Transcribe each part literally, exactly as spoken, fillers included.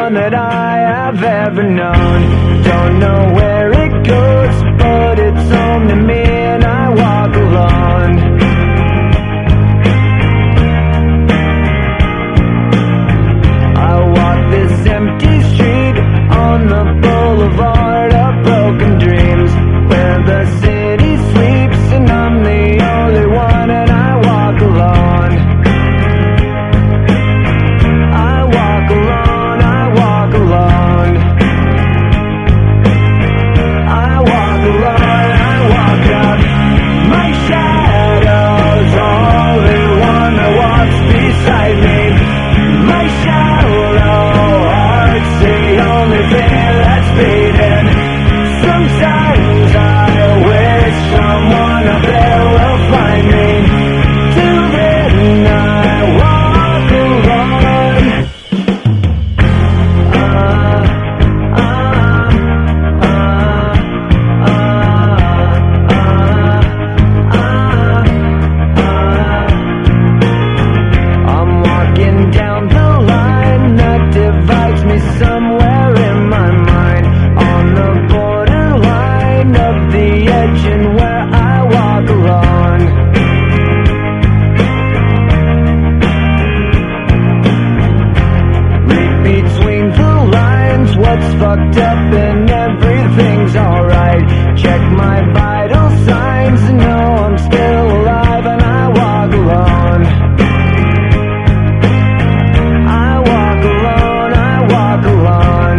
one that I have ever known. Don't know where it goes, but it's home to me, and I walk alone. I walk this empty street on the boulevard of broken dreams, where the city sleeps and I'm the only one, and I walk alone. I walk alone, I walk alone. I walk alone, I walk up. My shadow's only one that walks beside me. My shallow heart's the only thing that's beating. Sometimes I wish someone up there will find me. Till then I walk alone. Uh, uh, uh, uh, uh, uh, I'm walking down the line that divides me somewhere in my mind, on the borderline of the edge and where I walk alone. Read between the lines what's fucked up and everything's alright. Check my vital signs and know I'm still alive, and I walk alone. I walk alone, I walk alone.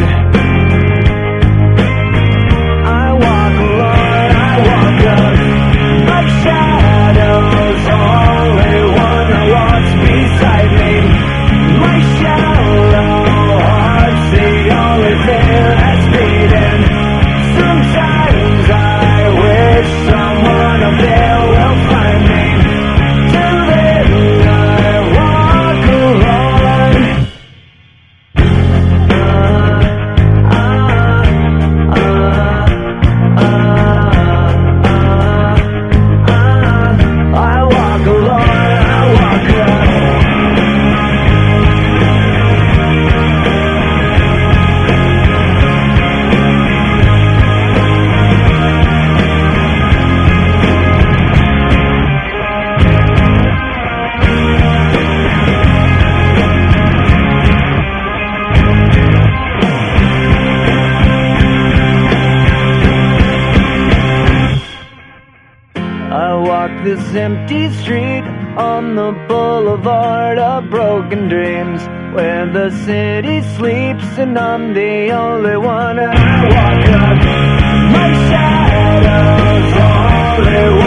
I walk alone, I walk up. My shadow's only one that walks beside me. My shallow heart's the only thing that's beating. Sometimes I wish someone up there will find me. Till then I walk alone. Uh, uh, uh, uh, uh, I walk alone, I walk alone. I walk this empty street on the boulevard of broken dreams, where the city sleeps and I'm the only one, and I walk up. My shadow's only one.